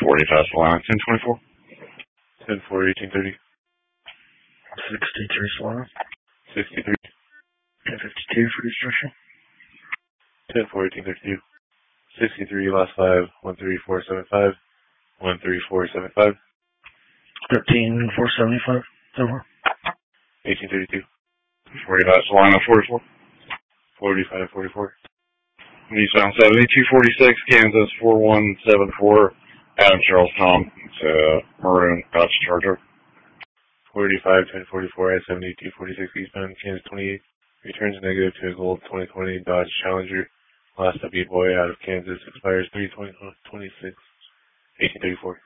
past the line. 1024. 10-4, 1830. 63 Solana. 63. 1052 for destruction. 10-4, 1832. 63, last 5, 13475. 13475. 13-475. Over. 1832. 40 past the line on 44. 45-44. Nissan 7246, Kansas 4174. Adam Charles Tom. It's a maroon Dodge Charger. 45, 1044, I-7246 eastbound, Kansas 28. Returns negative to a gold 2020 Dodge Challenger. Last upbeat boy out of Kansas expires 3/20/26. 1834.